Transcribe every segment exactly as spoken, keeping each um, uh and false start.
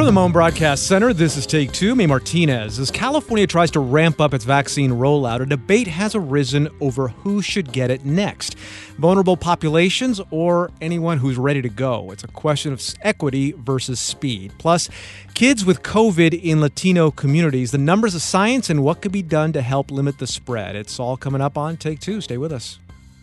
the Moan Broadcast Center, this is Take Two. May Martinez. As California tries to ramp up its vaccine rollout, a debate has arisen over who should get it next. Vulnerable populations or anyone who's ready to go. It's a question of equity versus speed. Plus, kids with COVID in Latino communities, the numbers of science and what could be done to help limit the spread. It's all coming up on Take Two. Stay with us.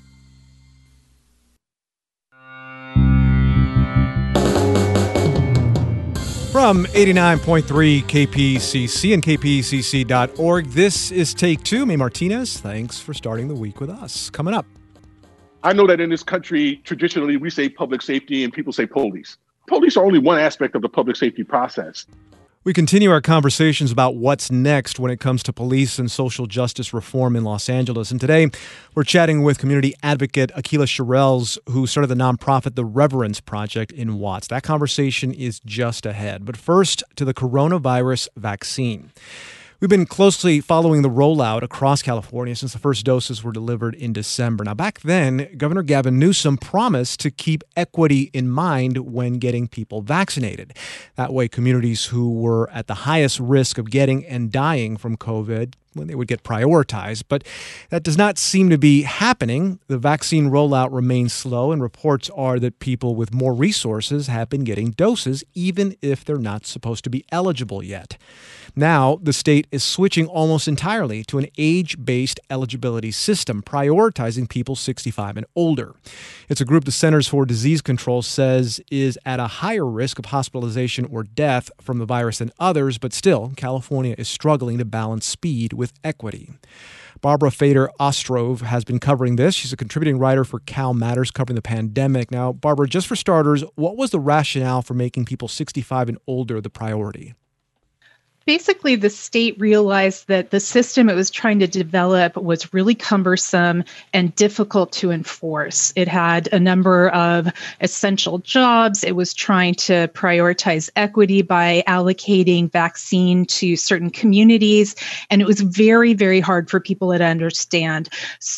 From eighty-nine point three K P C C and K P C C dot org, this is Take Two. May Martinez, thanks for starting the week with us. Coming up. I know that in this country, traditionally, we say public safety and people say police. Police are only one aspect of the public safety process. We continue our conversations about what's next when it comes to police and social justice reform in Los Angeles. And today, we're chatting with community advocate Aqeela Sherrills, who started the nonprofit The Reverence Project in Watts. That conversation is just ahead. But first, to the coronavirus vaccine. We've been closely following the rollout across California since the first doses were delivered in December. Now, back then, Governor Gavin Newsom promised to keep equity in mind when getting people vaccinated. That way, communities who were at the highest risk of getting and dying from COVID, when they would get prioritized. But that does not seem to be happening. The vaccine rollout remains slow, and reports are that people with more resources have been getting doses, even if they're not supposed to be eligible yet. Now, the state is switching almost entirely to an age-based eligibility system, prioritizing people sixty-five and older. It's a group the Centers for Disease Control says is at a higher risk of hospitalization or death from the virus than others, but still, California is struggling to balance speed with equity. Barbara Fader Ostrov has been covering this. She's a contributing writer for Cal Matters covering the pandemic. Now, Barbara, just for starters, what was the rationale for making people sixty-five and older the priority? Basically, the state realized that the system it was trying to develop was really cumbersome and difficult to enforce. It had a number of essential jobs. It was trying to prioritize equity by allocating vaccine to certain communities, and it was very, very hard for people to understand.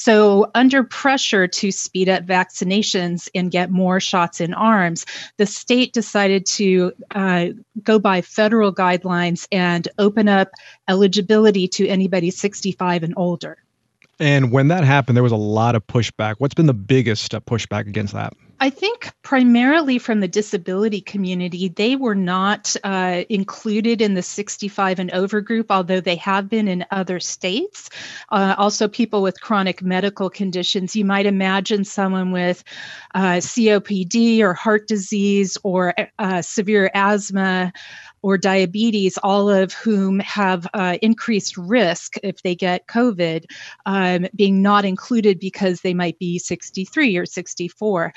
So under pressure to speed up vaccinations and get more shots in arms, the state decided to uh, go by federal guidelines and and open up eligibility to anybody sixty-five and older. And when that happened, there was a lot of pushback. What's been the biggest uh, pushback against that? I think primarily from the disability community. They were not uh, included in the sixty-five and over group, although they have been in other states. Uh, also, people with chronic medical conditions. You might imagine someone with uh, C O P D or heart disease or uh, severe asthma or diabetes, all of whom have uh, increased risk if they get COVID, um, being not included because they might be sixty-three or sixty-four.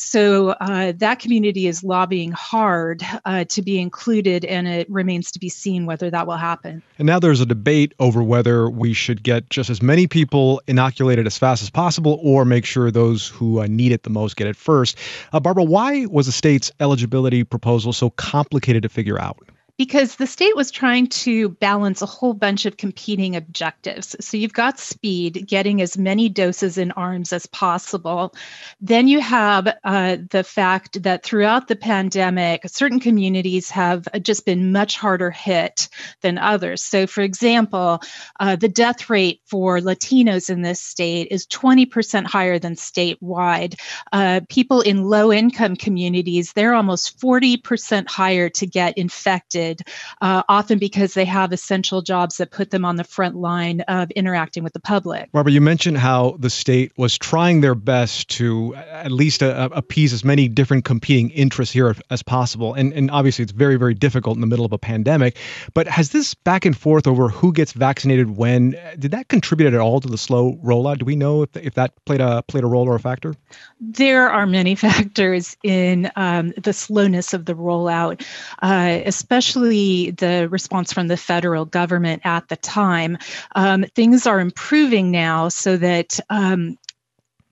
So uh, that community is lobbying hard uh, to be included, and it remains to be seen whether that will happen. And now there's a debate over whether we should get just as many people inoculated as fast as possible or make sure those who uh, need it the most get it first. Uh, Barbara, why was the state's eligibility proposal so complicated to figure out? Because the state was trying to balance a whole bunch of competing objectives. So you've got speed, getting as many doses in arms as possible. Then you have uh, the fact that throughout the pandemic, certain communities have just been much harder hit than others. So for example, uh, the death rate for Latinos in this state is twenty percent higher than statewide. Uh, people in low-income communities, they're almost forty percent higher to get infected. Uh, often because they have essential jobs that put them on the front line of interacting with the public. Barbara, you mentioned how the state was trying their best to at least uh, appease as many different competing interests here as possible. And, and obviously, it's very, very difficult in the middle of a pandemic. But has this back and forth over who gets vaccinated when, did that contribute at all to the slow rollout? Do we know if, if that played a, played a role or a factor? There are many factors in um, the slowness of the rollout, uh, especially the response from the federal government at the time. Um, things are improving now so that um,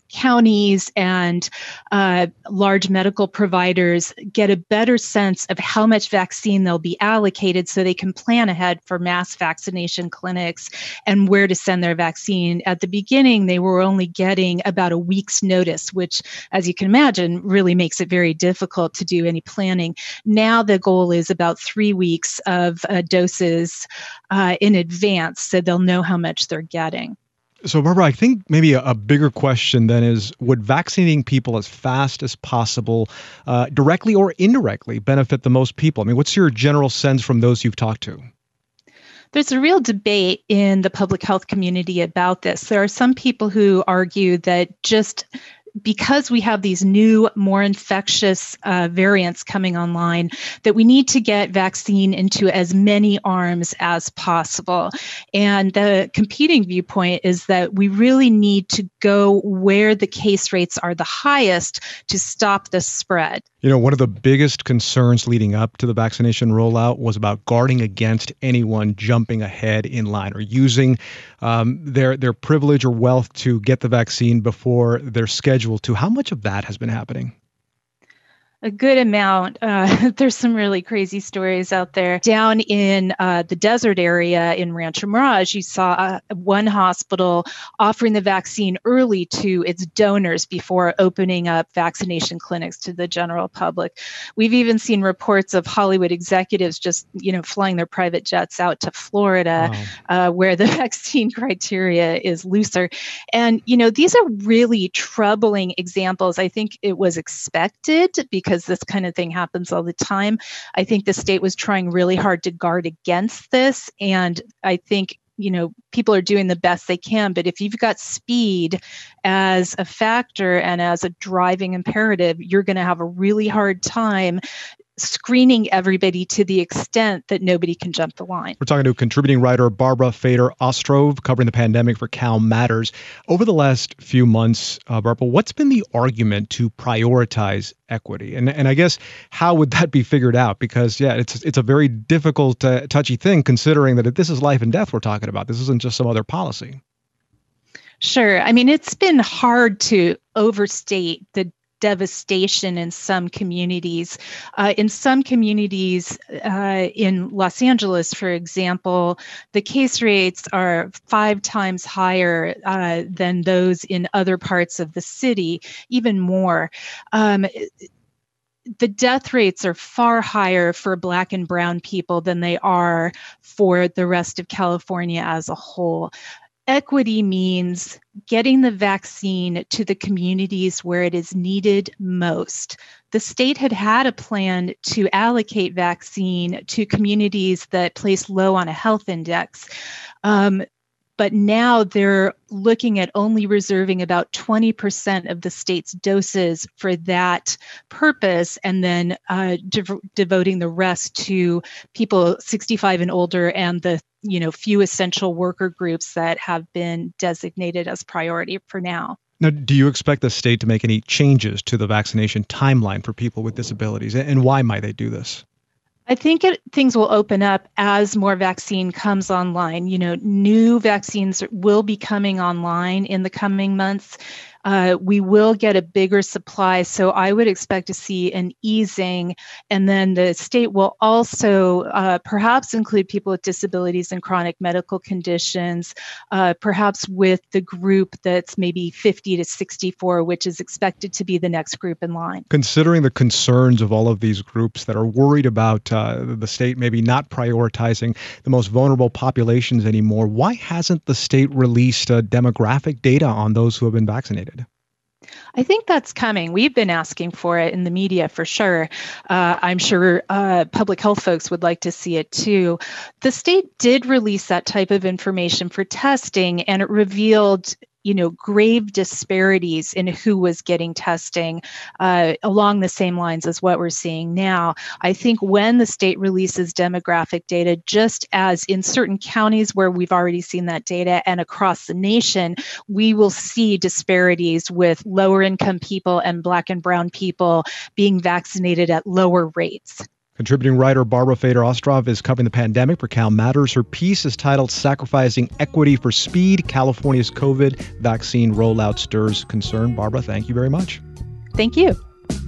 counties and uh, large medical providers get a better sense of how much vaccine they'll be allocated so they can plan ahead for mass vaccination clinics and where to send their vaccine. At the beginning, they were only getting about a week's notice, which, as you can imagine, really makes it very difficult to do any planning. Now the goal is about three weeks of uh, doses uh, in advance so they'll know how much they're getting. So, Barbara, I think maybe a, a bigger question then is, would vaccinating people as fast as possible, uh, directly or indirectly, benefit the most people? I mean, what's your general sense from those you've talked to? There's a real debate in the public health community about this. There are some people who argue that just because we have these new, more infectious uh, variants coming online, that we need to get vaccine into as many arms as possible. And the competing viewpoint is that we really need to go where the case rates are the highest to stop the spread. You know, one of the biggest concerns leading up to the vaccination rollout was about guarding against anyone jumping ahead in line or using um, their their privilege or wealth to get the vaccine before they're scheduled to. How much of that has been happening? A good amount. Uh, there's some really crazy stories out there. Down in uh, the desert area in Rancho Mirage, you saw uh, one hospital offering the vaccine early to its donors before opening up vaccination clinics to the general public. We've even seen reports of Hollywood executives just, you know, flying their private jets out to Florida, wow. uh, where the vaccine criteria is looser. And, you know, these are really troubling examples. I think it was expected because this kind of thing happens all the time. I think the state was trying really hard to guard against this. And I think, you know, people are doing the best they can. But if you've got speed as a factor and as a driving imperative, you're going to have a really hard time screening everybody to the extent that nobody can jump the line. We're talking to contributing writer Barbara Fader-Ostrov, covering the pandemic for Cal Matters. Over the last few months, uh, Barbara, what's been the argument to prioritize equity? And and I guess, how would that be figured out? Because, yeah, it's it's a very difficult, uh, touchy thing, considering that this is life and death we're talking about. This isn't just some other policy. Sure. I mean, it's been hard to overstate the devastation in some communities. Uh, in some communities, uh, in Los Angeles, for example, the case rates are five times higher uh, than those in other parts of the city, even more. Um, the death rates are far higher for Black and Brown people than they are for the rest of California as a whole. Equity means getting the vaccine to the communities where it is needed most. The state had had a plan to allocate vaccine to communities that place low on a health index. Um, But now they're looking at only reserving about twenty percent of the state's doses for that purpose, and then uh, de- devoting the rest to people sixty-five and older and the you know few essential worker groups that have been designated as priority for now. Now, do you expect the state to make any changes to the vaccination timeline for people with disabilities, and why might they do this? I think it, things will open up as more vaccine comes online. You know, new vaccines will be coming online in the coming months. Uh, we will get a bigger supply, so I would expect to see an easing. And then the state will also uh, perhaps include people with disabilities and chronic medical conditions, uh, perhaps with the group that's maybe fifty to sixty-four, which is expected to be the next group in line. Considering the concerns of all of these groups that are worried about uh, the state maybe not prioritizing the most vulnerable populations anymore, why hasn't the state released uh, demographic data on those who have been vaccinated? I think that's coming. We've been asking for it in the media for sure. Uh, I'm sure uh, public health folks would like to see it too. The state did release that type of information for testing, and it revealed you know, grave disparities in who was getting testing uh, along the same lines as what we're seeing now. I think when the state releases demographic data, just as in certain counties where we've already seen that data and across the nation, we will see disparities with lower income people and Black and Brown people being vaccinated at lower rates. Contributing writer Barbara Feder-Ostrov is covering the pandemic for Cal Matters. Her piece is titled Sacrificing Equity for Speed, California's COVID Vaccine Rollout Stirs Concern. Barbara, thank you very much. Thank you.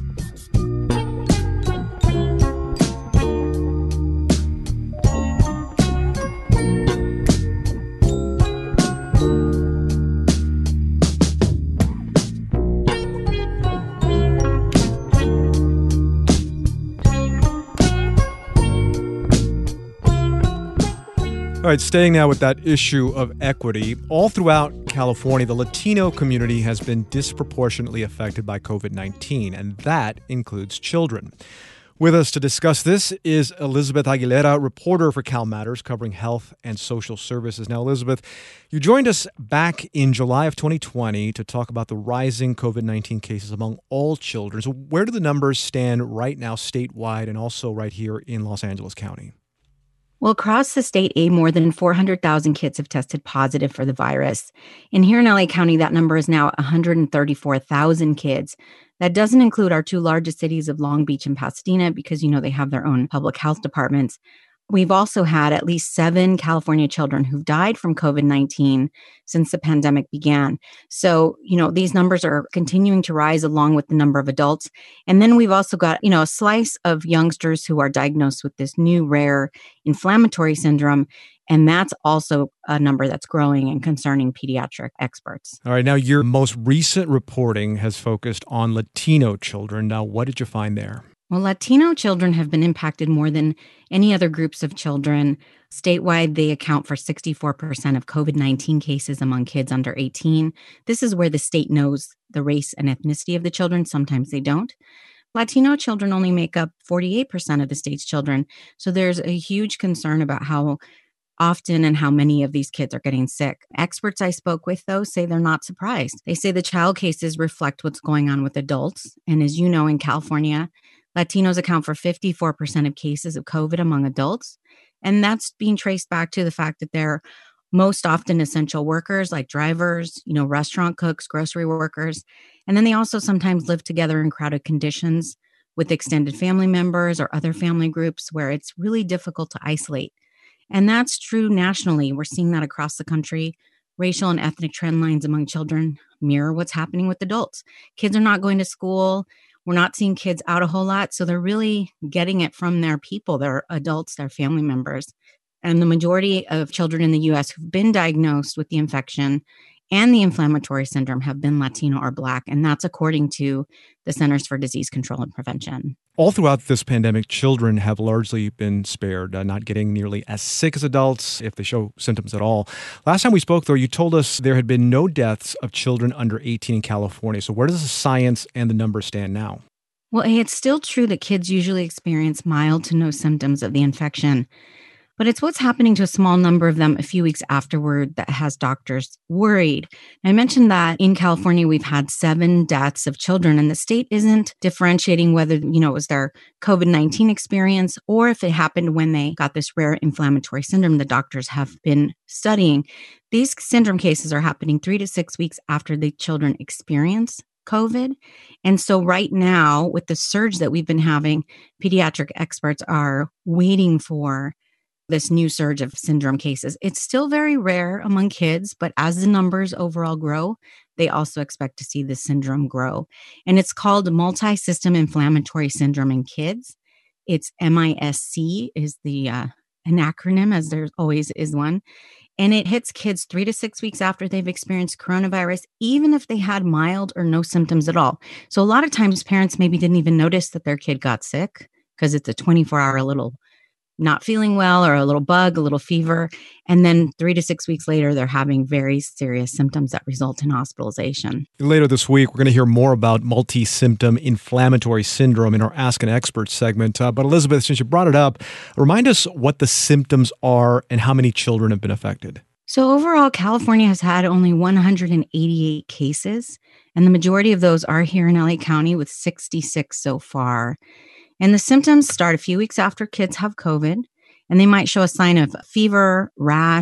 All right, staying now with that issue of equity, all throughout California, the Latino community has been disproportionately affected by COVID nineteen, and that includes children. With us to discuss this is Elizabeth Aguilera, reporter for Cal Matters, covering health and social services. Now, Elizabeth, you joined us back in July of twenty twenty to talk about the rising COVID nineteen cases among all children. So where do the numbers stand right now statewide and also right here in Los Angeles County? Well, across the state, a more than four hundred thousand kids have tested positive for the virus. And here in L A County, that number is now one hundred thirty-four thousand kids. That doesn't include our two largest cities of Long Beach and Pasadena because, you know, they have their own public health departments. We've also had at least seven California children who've died from COVID nineteen since the pandemic began. So, you know, these numbers are continuing to rise along with the number of adults. And then we've also got, you know, a slice of youngsters who are diagnosed with this new rare inflammatory syndrome. And that's also a number that's growing and concerning pediatric experts. All right. Now, your most recent reporting has focused on Latino children. Now, what did you find there? Well, Latino children have been impacted more than any other groups of children. Statewide, they account for sixty-four percent of COVID nineteen cases among kids under eighteen. This is where the state knows the race and ethnicity of the children. Sometimes they don't. Latino children only make up forty-eight percent of the state's children. So there's a huge concern about how often and how many of these kids are getting sick. Experts I spoke with, though, say they're not surprised. They say the child cases reflect what's going on with adults. And as you know, in California, Latinos account for fifty-four percent of cases of COVID among adults. And that's being traced back to the fact that they're most often essential workers like drivers, you know, restaurant cooks, grocery workers. And then they also sometimes live together in crowded conditions with extended family members or other family groups where it's really difficult to isolate. And that's true nationally. We're seeing that across the country. Racial and ethnic trend lines among children mirror what's happening with adults. Kids are not going to school. We're not seeing kids out a whole lot. So they're really getting it from their people, their adults, their family members. And the majority of children in the U S who've been diagnosed with the infection and the inflammatory syndrome have been Latino or Black. And that's according to the Centers for Disease Control and Prevention. All throughout this pandemic, children have largely been spared, uh, not getting nearly as sick as adults if they show symptoms at all. Last time we spoke, though, you told us there had been no deaths of children under eighteen in California. So where does the science and the numbers stand now? Well, it's still true that kids usually experience mild to no symptoms of the infection. But it's what's happening to a small number of them a few weeks afterward that has doctors worried. I mentioned that in California, we've had seven deaths of children, and the state isn't differentiating whether, you know, it was their COVID nineteen experience or if it happened when they got this rare inflammatory syndrome the doctors have been studying. These syndrome cases are happening three to six weeks after the children experience COVID. And so right now, with the surge that we've been having, pediatric experts are waiting for this new surge of syndrome cases. It's still very rare among kids, but as the numbers overall grow, they also expect to see this syndrome grow. And it's called multi-system inflammatory syndrome in kids. It's M I S C is the uh, an acronym, as there always is one. And it hits kids three to six weeks after they've experienced coronavirus, even if they had mild or no symptoms at all. So a lot of times parents maybe didn't even notice that their kid got sick because it's a twenty-four hour little not feeling well or a little bug, a little fever. And then three to six weeks later, they're having very serious symptoms that result in hospitalization. Later this week, we're going to hear more about multi-symptom inflammatory syndrome in our Ask an Expert segment. Uh, but Elizabeth, since you brought it up, remind us what the symptoms are and how many children have been affected. So overall, California has had only one hundred eighty-eight cases, and the majority of those are here in L A County with sixty-six so far. And the symptoms start a few weeks after kids have COVID, and they might show a sign of fever, rash,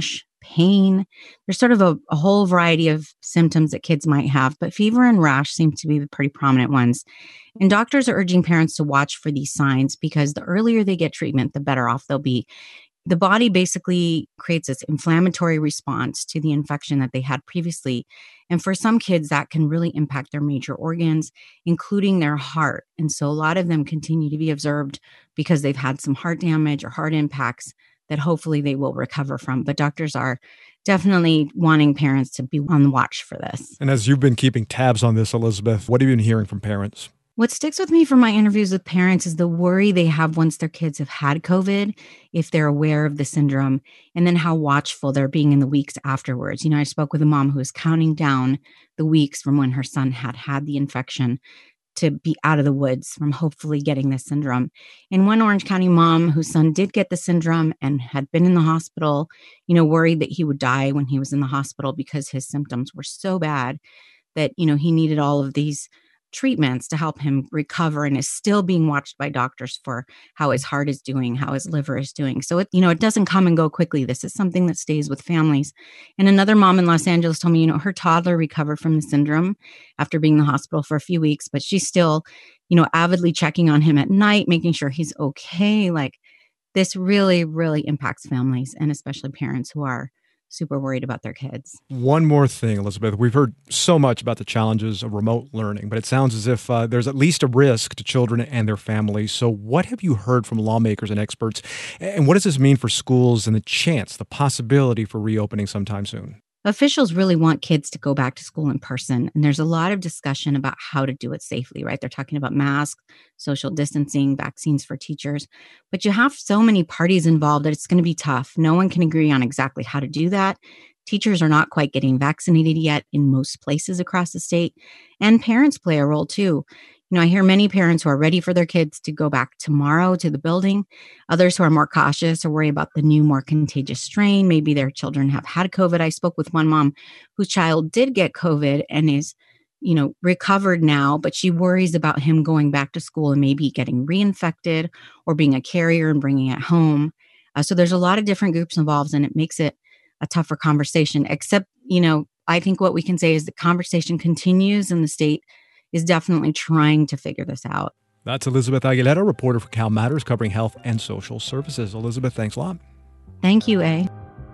pain. There's sort of a, a whole variety of symptoms that kids might have, but fever and rash seem to be the pretty prominent ones. And doctors are urging parents to watch for these signs because the earlier they get treatment, the better off they'll be. The body basically creates this inflammatory response to the infection that they had previously. And for some kids, that can really impact their major organs, including their heart. And so a lot of them continue to be observed because they've had some heart damage or heart impacts that hopefully they will recover from. But doctors are definitely wanting parents to be on the watch for this. And as you've been keeping tabs on this, Elizabeth, what have you been hearing from parents? What sticks with me from my interviews with parents is the worry they have once their kids have had COVID, if they're aware of the syndrome, and then how watchful they're being in the weeks afterwards. You know, I spoke with a mom who was counting down the weeks from when her son had had the infection to be out of the woods from hopefully getting this syndrome. And one Orange County mom whose son did get the syndrome and had been in the hospital, you know, worried that he would die when he was in the hospital because his symptoms were so bad that, you know, he needed all of these treatments to help him recover and is still being watched by doctors for how his heart is doing, how his liver is doing. So, it, you know, it doesn't come and go quickly. This is something that stays with families. And another mom in Los Angeles told me, you know, her toddler recovered from the syndrome after being in the hospital for a few weeks, but she's still, you know, avidly checking on him at night, making sure he's okay. Like, this really, really impacts families and especially parents who are super worried about their kids. One more thing, Elizabeth. We've heard so much about the challenges of remote learning, but it sounds as if uh, there's at least a risk to children and their families. So what have you heard from lawmakers and experts? And what does this mean for schools and the chance, the possibility for reopening sometime soon? Officials really want kids to go back to school in person. And there's a lot of discussion about how to do it safely, right? They're talking about masks, social distancing, vaccines for teachers. But you have so many parties involved that it's going to be tough. No one can agree on exactly how to do that. Teachers are not quite getting vaccinated yet in most places across the state. And parents play a role too. You know, I hear many parents who are ready for their kids to go back tomorrow to the building. Others who are more cautious or worry about the new, more contagious strain. Maybe their children have had COVID. I spoke with one mom whose child did get COVID and is, you know, recovered now, but she worries about him going back to school and maybe getting reinfected or being a carrier and bringing it home. Uh, so there's a lot of different groups involved, and it makes it a tougher conversation. Except, you know, I think what we can say is the conversation continues and the state is definitely trying to figure this out. That's Elizabeth Aguilera, reporter for Cal Matters, covering health and social services. Elizabeth, thanks a lot. Thank you, A.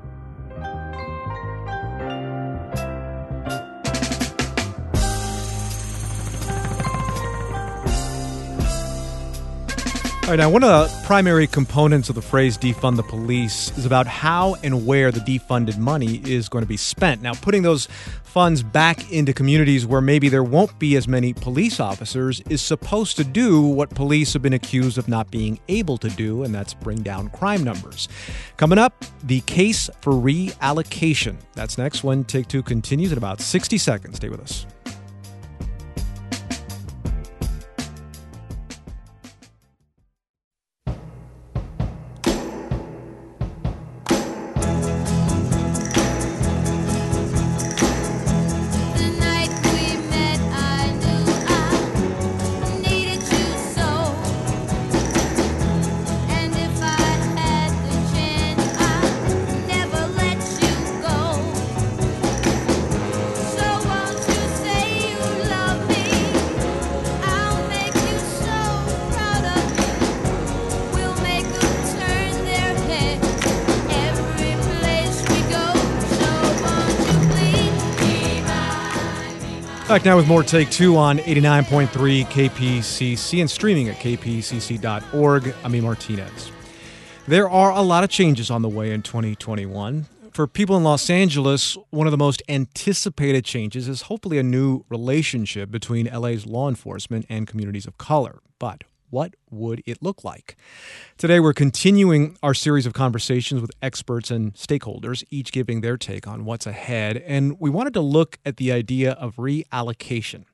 All right, now, one of the primary components of the phrase defund the police is about how and where the defunded money is going to be spent. Now, putting those funds back into communities where maybe there won't be as many police officers is supposed to do what police have been accused of not being able to do, and that's bring down crime numbers. Coming up, the case for reallocation. That's next when Take Two continues in about sixty seconds. Stay with us. Back now with more Take Two on eighty-nine point three K P C C and streaming at k p c c dot org. I'm E. Martinez. There are a lot of changes on the way in twenty twenty-one. For people in Los Angeles, one of the most anticipated changes is hopefully a new relationship between L A's law enforcement and communities of color. But what would it look like? Today, we're continuing our series of conversations with experts and stakeholders, each giving their take on what's ahead. And we wanted to look at the idea of reallocation.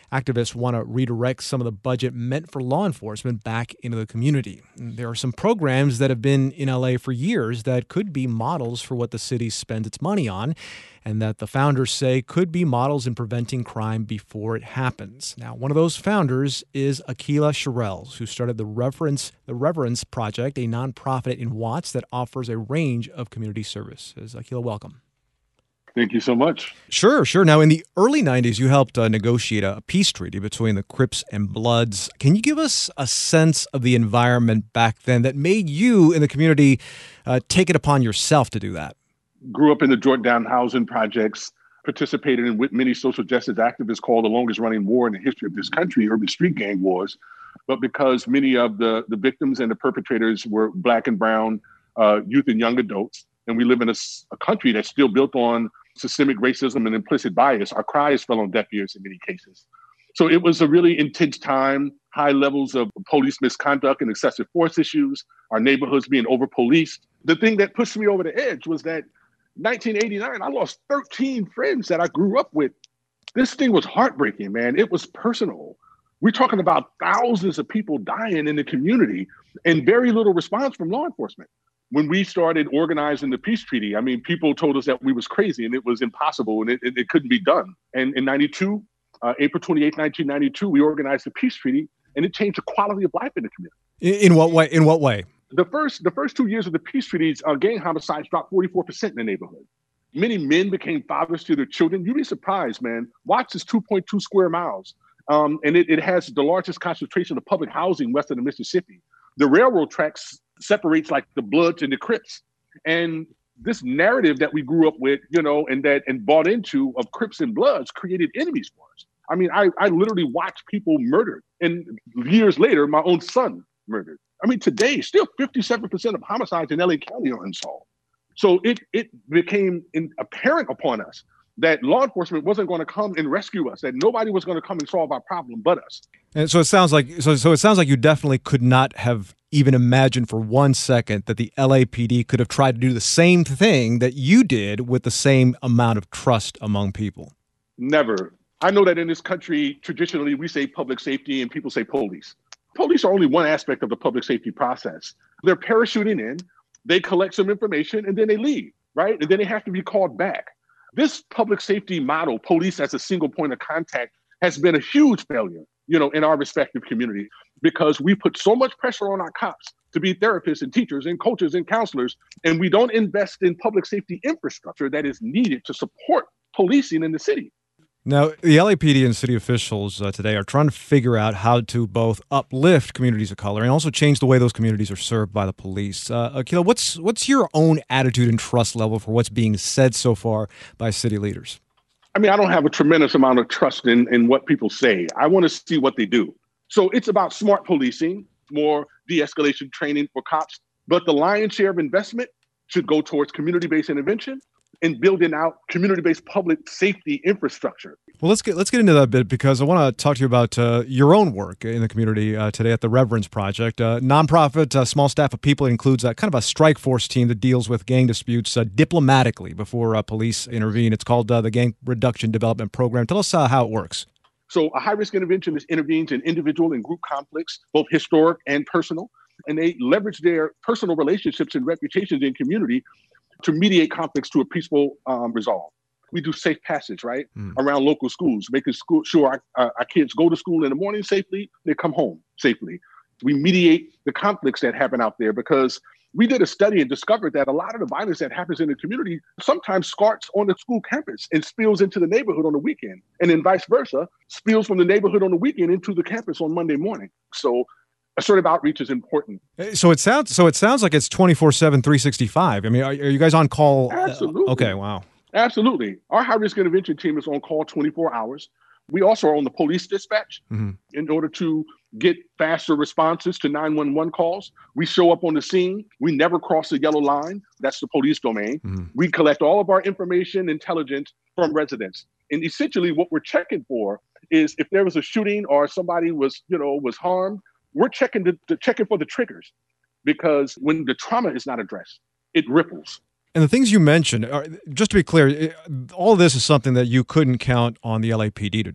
Activists want to redirect some of the budget meant for law enforcement back into the community. And there are some programs that have been in L A for years that could be models for what the city spends its money on, and that the founders say could be models in preventing crime before it happens. Now, one of those founders is Akilah Sherrells, who started the Reverence, the Reverence Project, a nonprofit in Watts that offers a range of community services. Akilah, welcome. Thank you so much. Sure, sure. Now, in the early nineties, you helped uh, negotiate a peace treaty between the Crips and Bloods. Can you give us a sense of the environment back then that made you in the community uh, take it upon yourself to do that? Grew up in the Georgetown housing projects, participated in what many social justice activists call the longest running war in the history of this country, urban street gang wars. But because many of the, the victims and the perpetrators were Black and brown uh, youth and young adults, and we live in a, a country that's still built on systemic racism and implicit bias, our cries fell on deaf ears in many cases. So it was a really intense time, high levels of police misconduct and excessive force issues, our neighborhoods being over-policed. The thing that pushed me over the edge was that nineteen eighty-nine, I lost thirteen friends that I grew up with. This thing was heartbreaking, man. It was personal. We're talking about thousands of people dying in the community and very little response from law enforcement. When we started organizing the peace treaty, I mean, people told us that we was crazy and it was impossible and it, it, it couldn't be done. And in ninety-two, uh, April twenty-eighth, nineteen ninety-two, we organized the peace treaty and it changed the quality of life in the community. In, in what way? In what way? The first, the first two years of the peace treaties, uh, gang homicides dropped forty-four percent in the neighborhood. Many men became fathers to their children. You'd be surprised, man. Watts is two point two square miles. Um, and it, it has the largest concentration of public housing west of the Mississippi. The railroad tracks separates like the Bloods and the Crips. And this narrative that we grew up with, you know, and that and bought into of Crips and Bloods created enemies for us. I mean, I, I literally watched people murdered. And years later, my own son murdered. I mean, today, still fifty-seven percent of homicides in L A County are unsolved. So it it became in, apparent upon us that law enforcement wasn't going to come and rescue us, that nobody was going to come and solve our problem but us. And so it sounds like so so it sounds like you definitely could not have even imagined for one second that the L A P D could have tried to do the same thing that you did with the same amount of trust among people. Never. I know that in this country, traditionally, we say public safety and people say police. Police are only one aspect of the public safety process. They're parachuting in, they collect some information, and then they leave, right? And then they have to be called back. This public safety model, police as a single point of contact, has been a huge failure, you know, in our respective communities, because we put so much pressure on our cops to be therapists and teachers and coaches and counselors, and we don't invest in public safety infrastructure that is needed to support policing in the city. Now, the L A P D and city officials uh, today are trying to figure out how to both uplift communities of color and also change the way those communities are served by the police. Uh, Akilah, what's what's your own attitude and trust level for what's being said so far by city leaders? I mean, I don't have a tremendous amount of trust in, in what people say. I want to see what they do. So it's about smart policing, more de-escalation training for cops. But the lion's share of investment should go towards community-based intervention and building out community-based public safety infrastructure. Well, let's get let's get into that a bit, because I want to talk to you about uh, your own work in the community uh, today at the Reverence Project, a nonprofit, a small staff of people. It includes a kind of a strike force team that deals with gang disputes uh, diplomatically before uh, police intervene. It's called uh, the Gang Reduction Development Program. Tell us uh, how it works. So a high-risk interventionist intervenes in individual and group conflicts, both historic and personal, and they leverage their personal relationships and reputations in community to mediate conflicts to a peaceful um, resolve. We do safe passage, right, mm. around local schools, making school, sure our, uh, our kids go to school in the morning safely, they come home safely. We mediate the conflicts that happen out there, because we did a study and discovered that a lot of the violence that happens in the community sometimes starts on the school campus and spills into the neighborhood on the weekend, and then vice versa, spills from the neighborhood on the weekend into the campus on Monday morning. So assertive outreach is important. So it sounds so it sounds like it's twenty-four seven, three sixty-five. I mean, are, are you guys on call? Absolutely. Okay, wow. Absolutely. Our high-risk intervention team is on call twenty-four hours. We also are on the police dispatch mm-hmm. in order to get faster responses to nine one one calls. We show up on the scene. We never cross the yellow line. That's the police domain. Mm-hmm. We collect all of our information, intelligence from residents. And essentially what we're checking for is if there was a shooting or somebody was, you know, was harmed, we're checking the, the checking for the triggers, because when the trauma is not addressed, it ripples. And the things you mentioned, are, just to be clear, all of this is something that you couldn't count on the L A P D to do.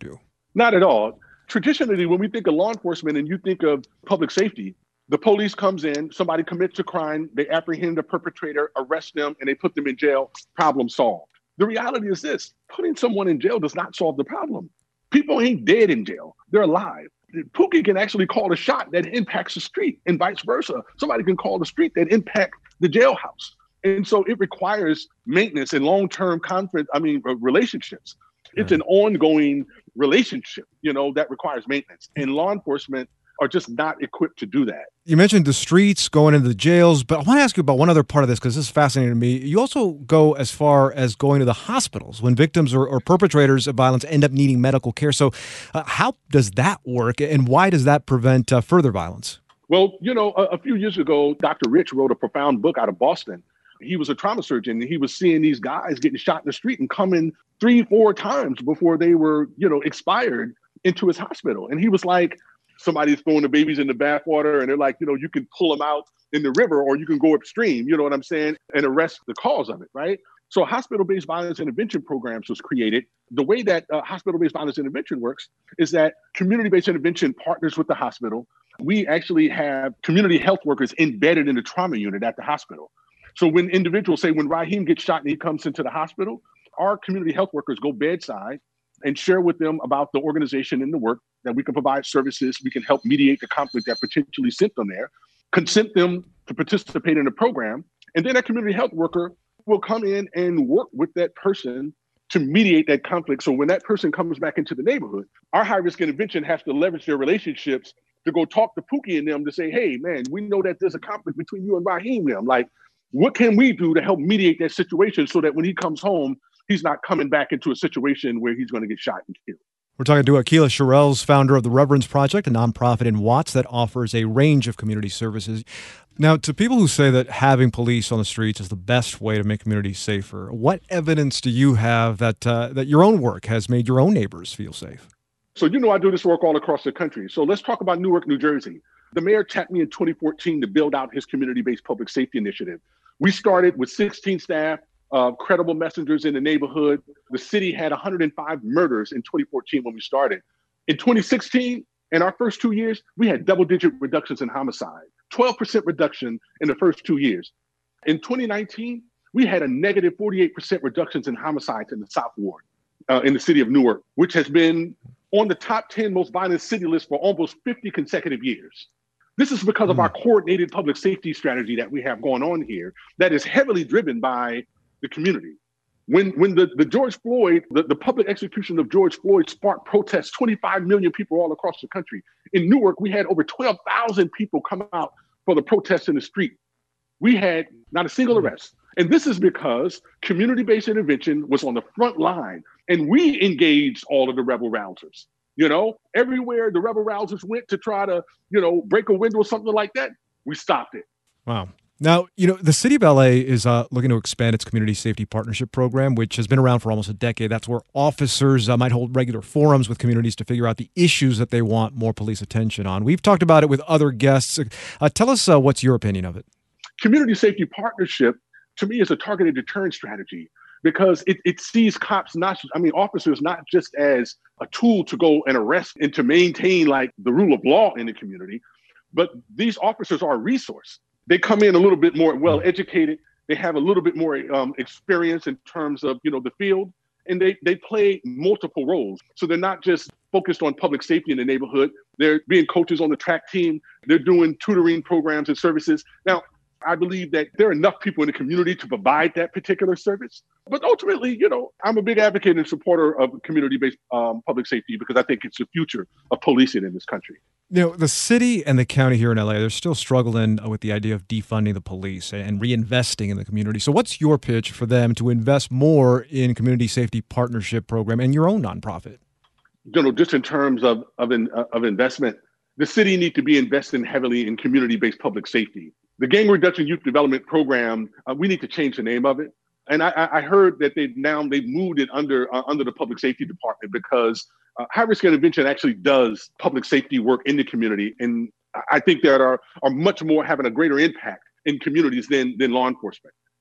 Not at all. Traditionally, when we think of law enforcement and you think of public safety, the police comes in, somebody commits a crime, they apprehend the perpetrator, arrest them, and they put them in jail, problem solved. The reality is this: putting someone in jail does not solve the problem. People ain't dead in jail, they're alive. Pookie can actually call a shot that impacts the street and vice versa. Somebody can call the street that impact the jailhouse. And so it requires maintenance and long-term conflict, I mean, relationships. It's an ongoing relationship, you know, that requires maintenance. And law enforcement are just not equipped to do that. You mentioned the streets, going into the jails, but I want to ask you about one other part of this because this is fascinating to me. You also go as far as going to the hospitals when victims or, or perpetrators of violence end up needing medical care. So uh, how does that work, and why does that prevent uh, further violence? Well, you know, a, a few years ago, Doctor Rich wrote a profound book out of Boston. He was a trauma surgeon, and he was seeing these guys getting shot in the street and coming three, four times before they were, you know, expired into his hospital. And he was like, somebody's throwing the babies in the bathwater, and they're like, you know, you can pull them out in the river or you can go upstream, you know what I'm saying, and arrest the cause of it, right? So hospital-based violence intervention programs was created. The way that uh, hospital-based violence intervention works is that community-based intervention partners with the hospital. We actually have community health workers embedded in the trauma unit at the hospital. So when individuals say, when Raheem gets shot and he comes into the hospital, our community health workers go bedside and share with them about the organization and the work that we can provide services. We can help mediate the conflict that potentially sent them there, consent them to participate in the program. And then that community health worker will come in and work with that person to mediate that conflict. So when that person comes back into the neighborhood, our high-risk intervention has to leverage their relationships to go talk to Pookie and them to say, hey, man, we know that there's a conflict between you and Raheem them. Like, what can we do to help mediate that situation so that when he comes home, he's not coming back into a situation where he's going to get shot and killed? We're talking to Akilah Sherrells, founder of the Reverends Project, a nonprofit in Watts that offers a range of community services. Now, to people who say that having police on the streets is the best way to make communities safer, what evidence do you have that uh, that your own work has made your own neighbors feel safe? So, you know, I do this work all across the country. So let's talk about Newark, New Jersey. The mayor tapped me in twenty fourteen to build out his community-based public safety initiative. We started with sixteen staff, uh, credible messengers in the neighborhood. The city had one hundred five murders in twenty fourteen when we started. In twenty sixteen, in our first two years, we had double-digit reductions in homicide, twelve percent reduction in the first two years. In twenty nineteen, we had a negative forty-eight percent reductions in homicides in the South Ward, uh, in the city of Newark, which has been on the top ten most violent city list for almost fifty consecutive years. This is because of our coordinated public safety strategy that we have going on here that is heavily driven by the community. When when the, the George Floyd, the, the public execution of George Floyd sparked protests, twenty-five million people all across the country. In Newark, we had over twelve thousand people come out for the protests in the street. We had not a single arrest. And this is because community-based intervention was on the front line, and we engaged all of the rebel rousers. You know, everywhere the rebel rousers went to try to, you know, break a window or something like that, we stopped it. Wow. Now, you know, the city of L A is uh, looking to expand its community safety partnership program, which has been around for almost a decade. That's where officers uh, might hold regular forums with communities to figure out the issues that they want more police attention on. We've talked about it with other guests. Uh, tell us uh, what's your opinion of it? Community safety partnership, to me, is a targeted deterrent strategy because it, it sees cops not, I mean, officers not just as a tool to go and arrest and to maintain like the rule of law in the community, but these officers are a resource. They come in a little bit more well-educated. They have a little bit more um, experience in terms of, you know, the field, and they, they play multiple roles. So they're not just focused on public safety in the neighborhood. They're being coaches on the track team. They're doing tutoring programs and services. Now, I believe that there are enough people in the community to provide that particular service. But ultimately, you know, I'm a big advocate and supporter of community-based um, public safety because I think it's the future of policing in this country. You know, the city and the county here in L A, they're still struggling with the idea of defunding the police and reinvesting in the community. So what's your pitch for them to invest more in community safety partnership program and your own nonprofit? You know, just in terms of, of, in, uh, of investment, the city needs to be investing heavily in community-based public safety. The Gang Reduction Youth Development Program, uh, we need to change the name of it. And I, I heard that they've now they've moved it under uh, under the Public Safety Department because uh, high-risk intervention actually does public safety work in the community. And I think that are, are much more having a greater impact in communities than, than law enforcement.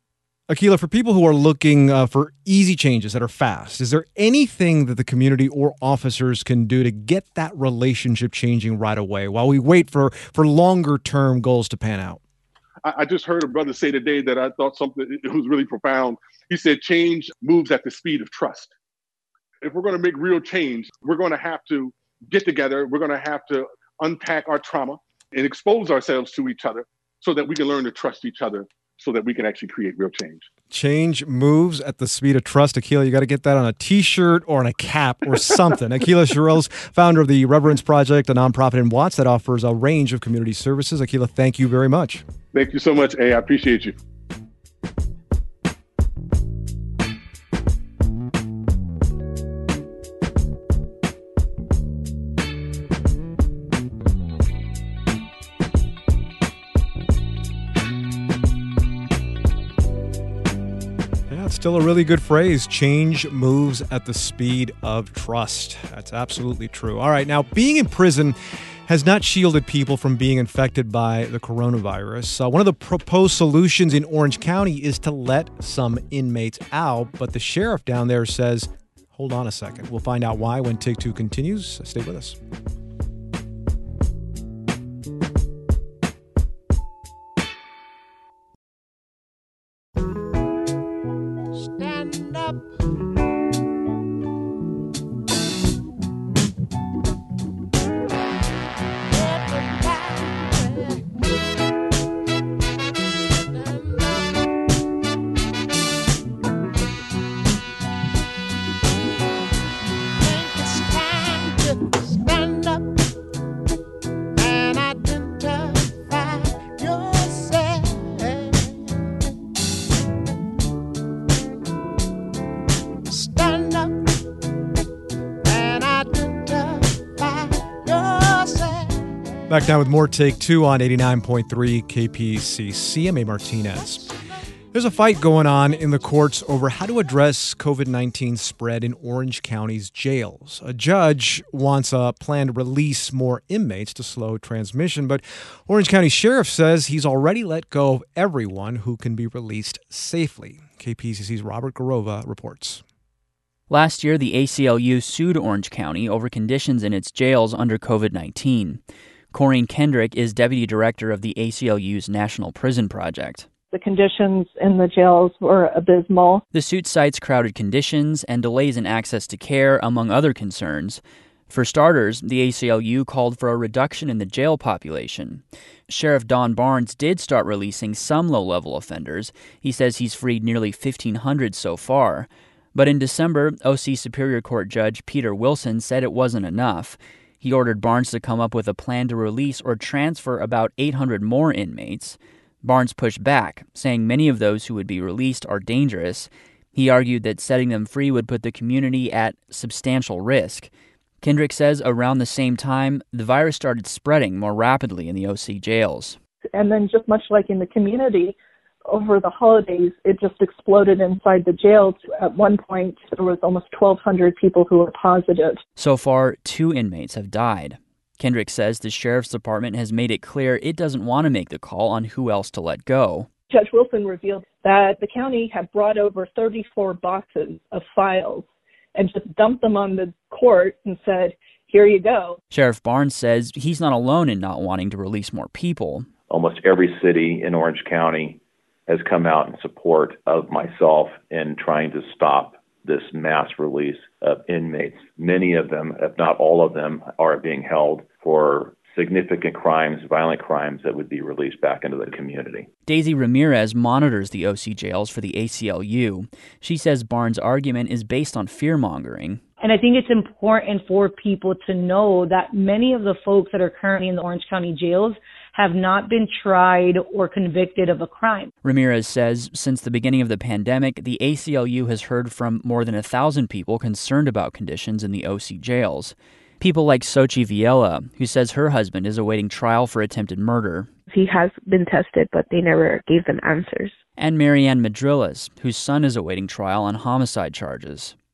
Akilah, for people who are looking uh, for easy changes that are fast, is there anything that the community or officers can do to get that relationship changing right away while we wait for, for longer-term goals to pan out? I, I just heard a brother say today that I thought something, it was really profound. He said, change moves at the speed of trust. If we're going to make real change, we're going to have to get together. We're going to have to unpack our trauma and expose ourselves to each other so that we can learn to trust each other, so that we can actually create real change. Change moves at the speed of trust. Akilah, you got to get that on a T-shirt or on a cap or something. Akilah Sherrills, founder of the Reverence Project, a nonprofit in Watts that offers a range of community services. Akilah, thank you very much. Thank you so much, A. I appreciate you. Still a really good phrase. Change moves at the speed of trust. That's absolutely true. All right, now being in prison has not shielded people from being infected by the coronavirus. Uh, one of the proposed solutions in Orange County is to let some inmates out, but the sheriff down there says, hold on a second. We'll find out why when Take Two continues. Stay with us. Stand up. Back now with more Take Two on eighty-nine point three K P C C. I'm A. Martinez. There's a fight going on in the courts over how to address COVID nineteen spread in Orange County's jails. A judge wants a plan to release more inmates to slow transmission, but Orange County Sheriff says he's already let go of everyone who can be released safely. K P C C's Robert Garova reports. Last year, the A C L U sued Orange County over conditions in its jails under COVID nineteen. Corrine Kendrick is deputy director of the A C L U's National Prison Project. The conditions in the jails were abysmal. The suit cites crowded conditions and delays in access to care, among other concerns. For starters, the A C L U called for a reduction in the jail population. Sheriff Don Barnes did start releasing some low-level offenders. He says he's freed nearly fifteen hundred so far. But in December, O C Superior Court Judge Peter Wilson said it wasn't enough. He ordered Barnes to come up with a plan to release or transfer about eight hundred more inmates. Barnes pushed back, saying many of those who would be released are dangerous. He argued that setting them free would put the community at substantial risk. Kendrick says around the same time, the virus started spreading more rapidly in the O C jails. And then just much like in the community, over the holidays, it just exploded inside the jails. At one point, there was almost twelve hundred people who were positive. So far, two inmates have died. Kendrick says the sheriff's department has made it clear it doesn't want to make the call on who else to let go. Judge Wilson revealed that the county had brought over thirty-four boxes of files and just dumped them on the court and said, here you go. Sheriff Barnes says he's not alone in not wanting to release more people. Almost every city in Orange County has come out in support of myself in trying to stop this mass release of inmates. Many of them, if not all of them, are being held for significant crimes, violent crimes that would be released back into the community. Daisy Ramirez monitors the O C jails for the A C L U. She says Barnes' argument is based on fear-mongering. And I think it's important for people to know that many of the folks that are currently in the Orange County jails have not been tried or convicted of a crime. Ramirez says since the beginning of the pandemic, the A C L U has heard from more than a thousand people concerned about conditions in the O C jails. People like Sochi Viella, who says her husband is awaiting trial for attempted murder. He has been tested, but they never gave them answers. And Marianne Madrillas, whose son is awaiting trial on homicide charges.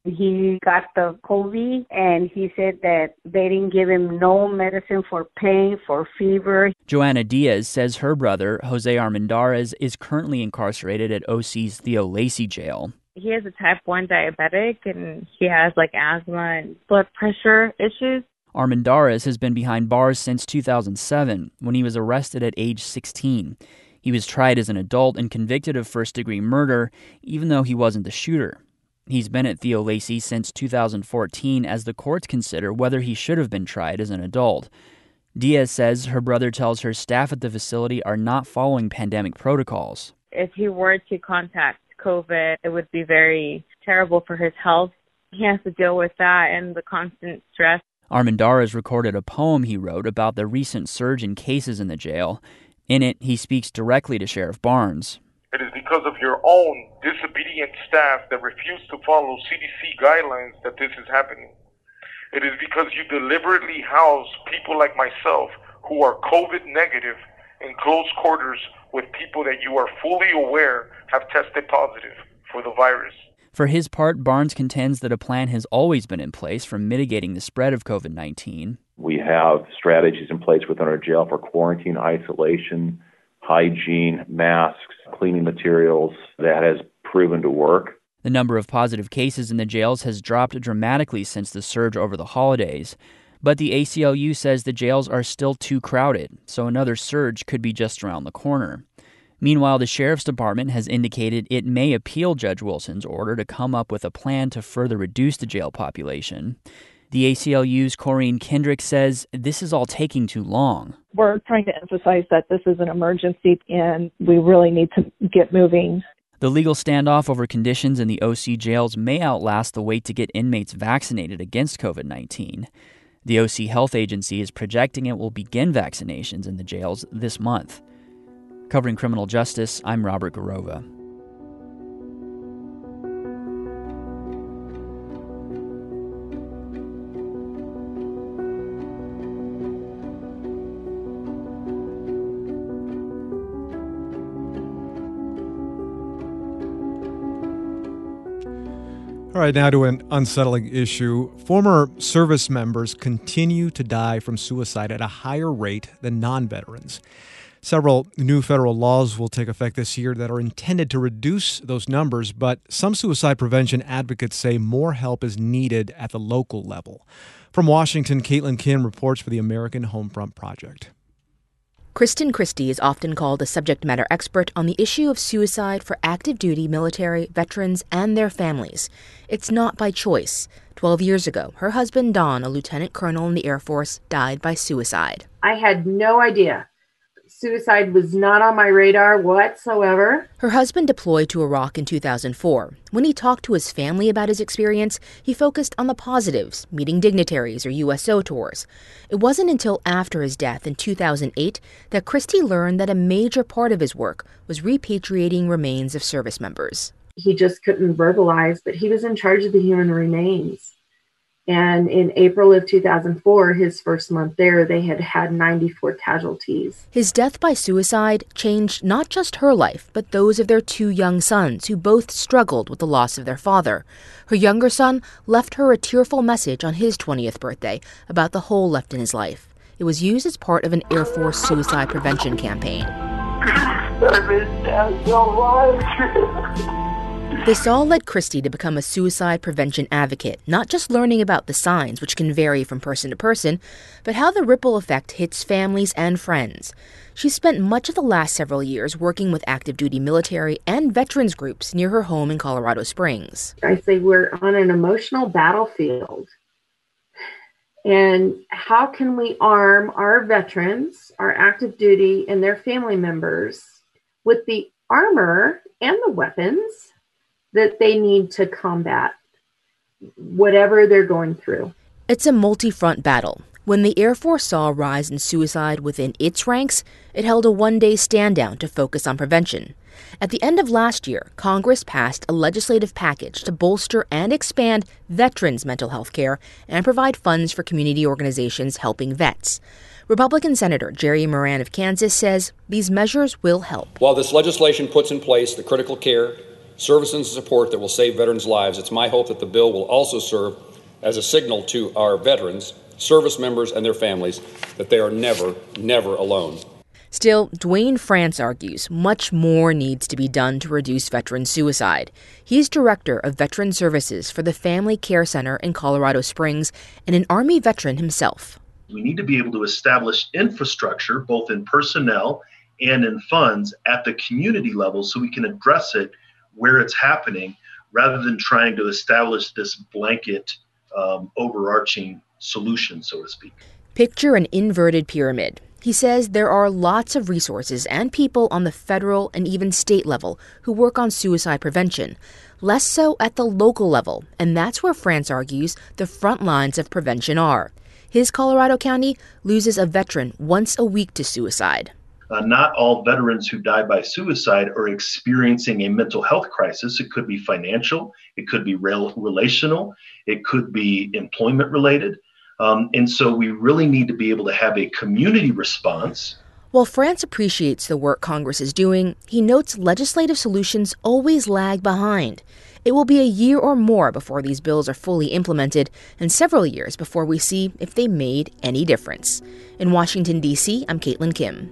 He got the COVID, and he said that they didn't give him no medicine for pain, for fever. Joanna Diaz says her brother, Jose Armendariz, is currently incarcerated at O C's Theo Lacy jail. He is a type one diabetic, and he has like asthma and blood pressure issues. Armendariz has been behind bars since two thousand seven, when he was arrested at age sixteen. He was tried as an adult and convicted of first-degree murder, even though he wasn't the shooter. He's been at Theo Lacy since two thousand fourteen as the courts consider whether he should have been tried as an adult. Diaz says her brother tells her staff at the facility are not following pandemic protocols. If he were to contact COVID, it would be very terrible for his health. He has to deal with that and the constant stress. Armendariz recorded a poem he wrote about the recent surge in cases in the jail. In it, he speaks directly to Sheriff Barnes. It is because of your own disobedient staff that refuse to follow C D C guidelines that this is happening. It is because you deliberately house people like myself who are COVID negative in close quarters with people that you are fully aware have tested positive for the virus. For his part, Barnes contends that a plan has always been in place for mitigating the spread of COVID nineteen. We have strategies in place within our jail for quarantine, isolation, hygiene, masks, cleaning materials that has proven to work. The number of positive cases in the jails has dropped dramatically since the surge over the holidays. But the A C L U says the jails are still too crowded, so another surge could be just around the corner. Meanwhile, the Sheriff's Department has indicated it may appeal Judge Wilson's order to come up with a plan to further reduce the jail population. The A C L U's Corrine Kendrick says this is all taking too long. We're trying to emphasize that this is an emergency and we really need to get moving. The legal standoff over conditions in the O C jails may outlast the wait to get inmates vaccinated against COVID nineteen. The O C Health Agency is projecting it will begin vaccinations in the jails this month. Covering criminal justice, I'm Robert Garova. All right, now to an unsettling issue. Former service members continue to die from suicide at a higher rate than non-veterans. Several new federal laws will take effect this year that are intended to reduce those numbers, but some suicide prevention advocates say more help is needed at the local level. From Washington, Caitlin Kim reports for the American Homefront Project. Kristen Christie is often called a subject matter expert on the issue of suicide for active duty military, veterans, and their families. It's not by choice. Twelve years ago, her husband, Don, a lieutenant colonel in the Air Force, died by suicide. I had no idea. Suicide was not on my radar whatsoever. Her husband deployed to Iraq in two thousand four. When he talked to his family about his experience, he focused on the positives, meeting dignitaries or U S O tours. It wasn't until after his death in two thousand eight that Christie learned that a major part of his work was repatriating remains of service members. He just couldn't verbalize, but he was in charge of the human remains. And in April of two thousand four, his first month there, they had had ninety-four casualties. His death by suicide changed not just her life, but those of their two young sons, who both struggled with the loss of their father. Her younger son left her a tearful message on his twentieth birthday about the hole left in his life. It was used as part of an Air Force suicide prevention campaign. I miss Dad so much. This all led Christie to become a suicide prevention advocate, not just learning about the signs, which can vary from person to person, but how the ripple effect hits families and friends. She spent much of the last several years working with active duty military and veterans groups near her home in Colorado Springs. I say we're on an emotional battlefield. And how can we arm our veterans, our active duty, and their family members with the armor and the weapons that they need to combat whatever they're going through? It's a multi-front battle. When the Air Force saw a rise in suicide within its ranks, it held a one-day stand-down to focus on prevention. At the end of last year, Congress passed a legislative package to bolster and expand veterans' mental health care and provide funds for community organizations helping vets. Republican Senator Jerry Moran of Kansas says these measures will help. While this legislation puts in place the critical care, service and support that will save veterans' lives. It's my hope that the bill will also serve as a signal to our veterans, service members, and their families that they are never, never alone. Still, Dwayne France argues much more needs to be done to reduce veteran suicide. He's director of Veteran Services for the Family Care Center in Colorado Springs and an Army veteran himself. We need to be able to establish infrastructure, both in personnel and in funds, at the community level so we can address it where it's happening rather than trying to establish this blanket um, overarching solution, so to speak. Picture an inverted pyramid. He says there are lots of resources and people on the federal and even state level who work on suicide prevention, less so at the local level, and that's where France argues the front lines of prevention are. His Colorado County loses a veteran once a week to suicide. Uh, not all veterans who die by suicide are experiencing a mental health crisis. It could be financial, it could be rel- relational, it could be employment related. Um, and so we really need to be able to have a community response. While France appreciates the work Congress is doing, he notes legislative solutions always lag behind. It will be a year or more before these bills are fully implemented, and several years before we see if they made any difference. In Washington, D C, I'm Caitlin Kim.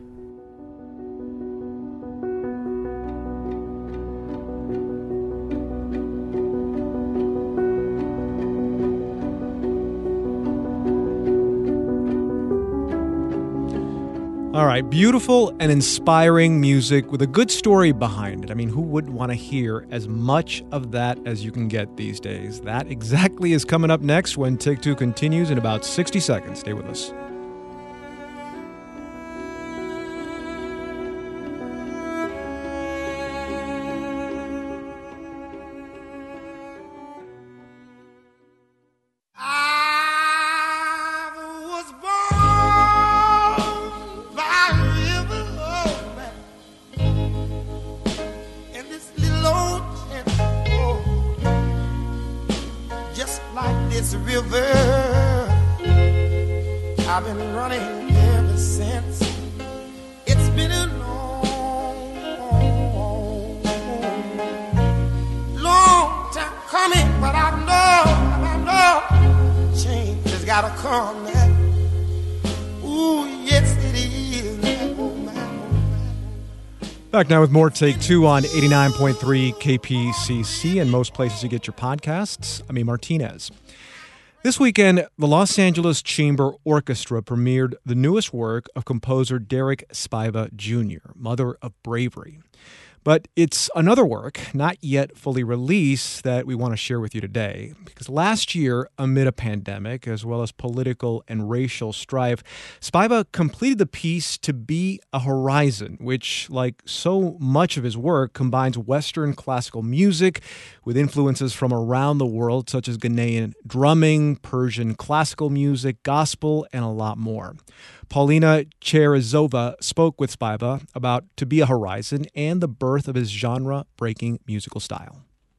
All right, beautiful and inspiring music with a good story behind it. I mean, who wouldn't want to hear as much of that as you can get these days? That exactly is coming up next when Take Two continues in about sixty seconds. Stay with us. Back now with more Take Two on eighty-nine point three K P C C and most places you get your podcasts. I'm E. Martinez. This weekend, the Los Angeles Chamber Orchestra premiered the newest work of composer Derek Spiva Junior, Mother of Bravery. But it's another work, not yet fully released, that we want to share with you today. Because last year, amid a pandemic, as well as political and racial strife, Spiva completed the piece To Be a Horizon, which, like so much of his work, combines Western classical music with influences from around the world, such as Ghanaian drumming, Persian classical music, gospel, and a lot more. Paulina Cherizova spoke with Spiva about To Be a Horizon and the birth of his genre-breaking musical style.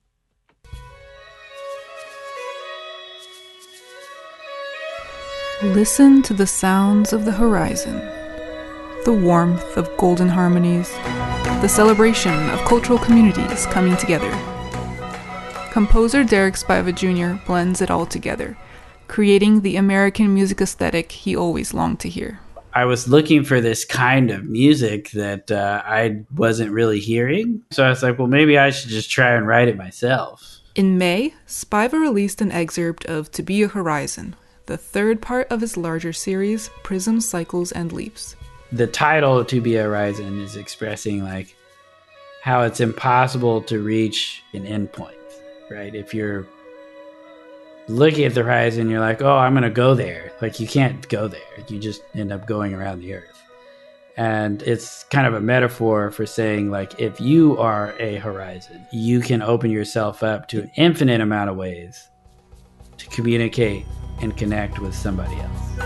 Listen to the sounds of the horizon, the warmth of golden harmonies, the celebration of cultural communities coming together. Composer Derek Spiva Junior blends it all together, creating the American music aesthetic he always longed to hear. I was looking for this kind of music that uh, I wasn't really hearing. So I was like, well, maybe I should just try and write it myself. In May, Spiva released an excerpt of To Be a Horizon, the third part of his larger series, Prisms, Cycles, and Leaps. The title, To Be a Horizon, is expressing like how it's impossible to reach an endpoint, right? If you're looking at the horizon, you're like, oh, I'm going to go there. Like, you can't go there. You just end up going around the earth. And it's kind of a metaphor for saying, like, if you are a horizon, you can open yourself up to an infinite amount of ways to communicate and connect with somebody else.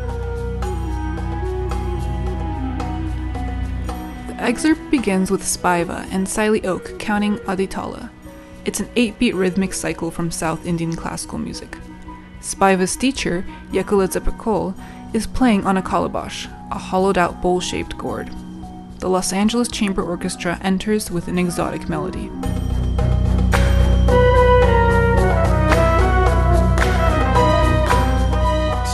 The excerpt begins with Spiva and Siley Oak counting Aditala. It's an eight-beat rhythmic cycle from South Indian classical music. Spiva's teacher, Yakula Zepekol, is playing on a calabash, a hollowed-out bowl-shaped gourd. The Los Angeles Chamber Orchestra enters with an exotic melody.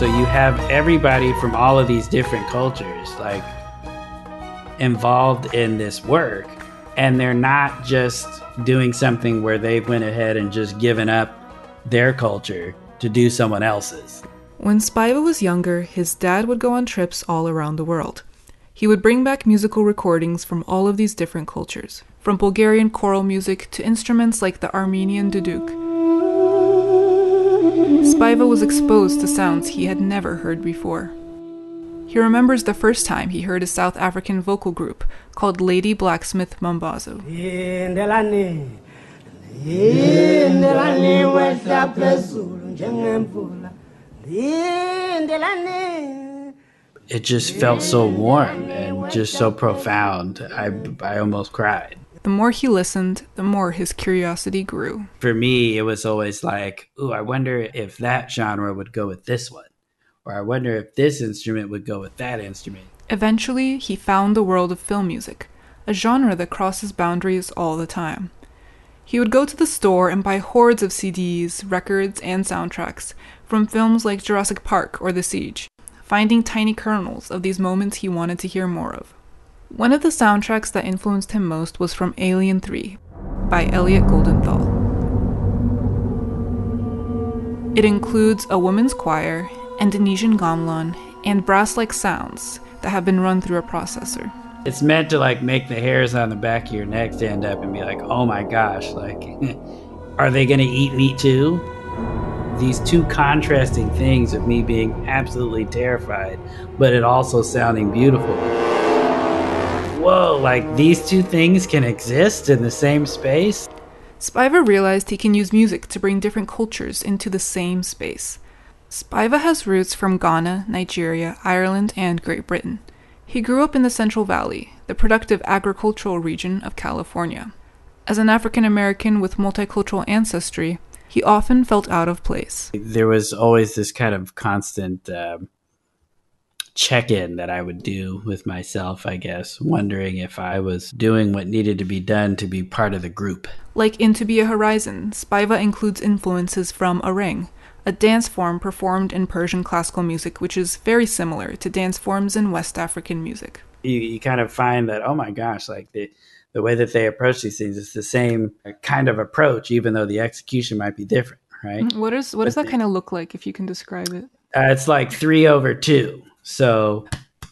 So you have everybody from all of these different cultures like involved in this work, and they're not just doing something where they went ahead and just given up their culture to do someone else's. When Spiva was younger, his dad would go on trips all around the world. He would bring back musical recordings from all of these different cultures, from Bulgarian choral music to instruments like the Armenian duduk. Spiva was exposed to sounds he had never heard before. He remembers the first time he heard a South African vocal group called Lady Blacksmith Mambazo. It just felt so warm and just so profound. I, I almost cried. The more he listened, the more his curiosity grew. For me, it was always like, ooh, I wonder if that genre would go with this one. Or I wonder if this instrument would go with that instrument. Eventually, he found the world of film music, a genre that crosses boundaries all the time. He would go to the store and buy hordes of C Ds, records, and soundtracks from films like Jurassic Park or The Siege, finding tiny kernels of these moments he wanted to hear more of. One of the soundtracks that influenced him most was from Alien three by Elliot Goldenthal. It includes a women's choir, Indonesian gamelan, and brass-like sounds that have been run through a processor. It's meant to like make the hairs on the back of your neck stand up and be like, oh my gosh, like, are they gonna eat me too? These two contrasting things of me being absolutely terrified, but it also sounding beautiful. Whoa, like these two things can exist in the same space? Spiva realized he can use music to bring different cultures into the same space. Spiva has roots from Ghana, Nigeria, Ireland, and Great Britain. He grew up in the Central Valley, the productive agricultural region of California. As an African American with multicultural ancestry, he often felt out of place. There was always this kind of constant um, check-in that I would do with myself, I guess, wondering if I was doing what needed to be done to be part of the group. Like in To Be a Horizon, Spiva includes influences from areng, a dance form performed in Persian classical music, which is very similar to dance forms in West African music. You, you kind of find that, oh my gosh, like the, the way that they approach these things is the same kind of approach, even though the execution might be different, right? What is what does that kind of look like, if you can describe it? Uh, it's like three over two. So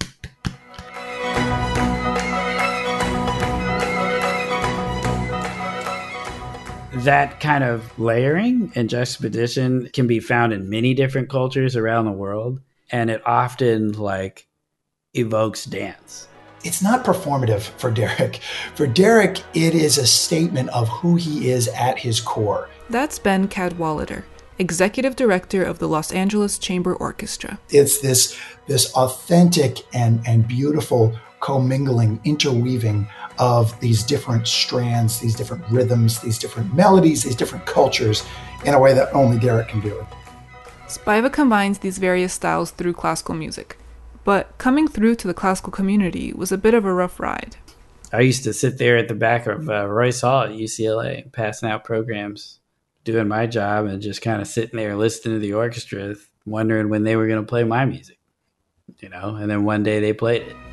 that kind of layering and juxtaposition can be found in many different cultures around the world, and it often like evokes dance. It's not performative for Derek. For Derek, it is a statement of who he is at his core. That's Ben Cadwallader, executive director of the Los Angeles Chamber Orchestra. It's this this authentic and, and beautiful commingling, interweaving of these different strands, these different rhythms, these different melodies, these different cultures in a way that only Derek can do. Spiva combines these various styles through classical music, but coming through to the classical community was a bit of a rough ride. I used to sit there at the back of uh, Royce Hall at U C L A, passing out programs, doing my job, and just kind of sitting there listening to the orchestra, wondering when they were going to play my music, you know, and then one day they played it.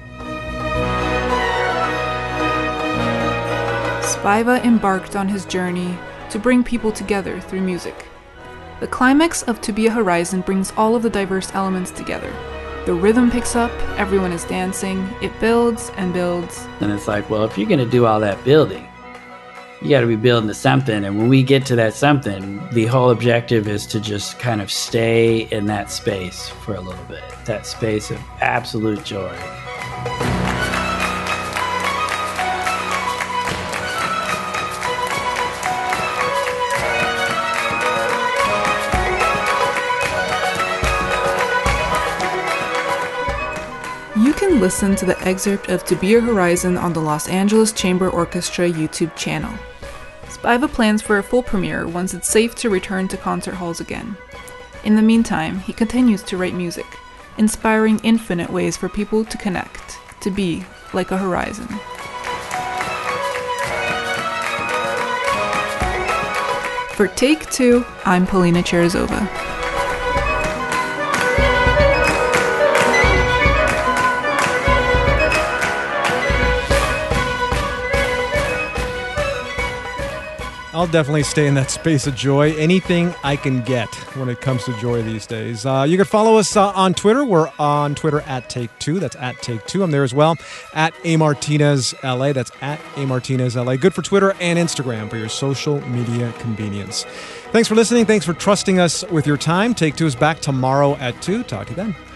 Spiva embarked on his journey to bring people together through music. The climax of To Be a Horizon brings all of the diverse elements together. The rhythm picks up, everyone is dancing, it builds and builds. And it's like, well, if you're going to do all that building, you got to be building to something. And when we get to that something, the whole objective is to just kind of stay in that space for a little bit, that space of absolute joy. You can listen to the excerpt of To Be a Horizon on the Los Angeles Chamber Orchestra YouTube channel. Spiva plans for a full premiere once it's safe to return to concert halls again. In the meantime, he continues to write music, inspiring infinite ways for people to connect, to be like a horizon. For Take Two, I'm Polina Cherizova. I'll definitely stay in that space of joy. Anything I can get when it comes to joy these days. Uh, you can follow us uh, on Twitter. We're on Twitter at Take Two. That's at Take Two. I'm there as well. At A Martinez L A. That's at A Martinez L A. Good for Twitter and Instagram for your social media convenience. Thanks for listening. Thanks for trusting us with your time. Take Two is back tomorrow at two. Talk to you then.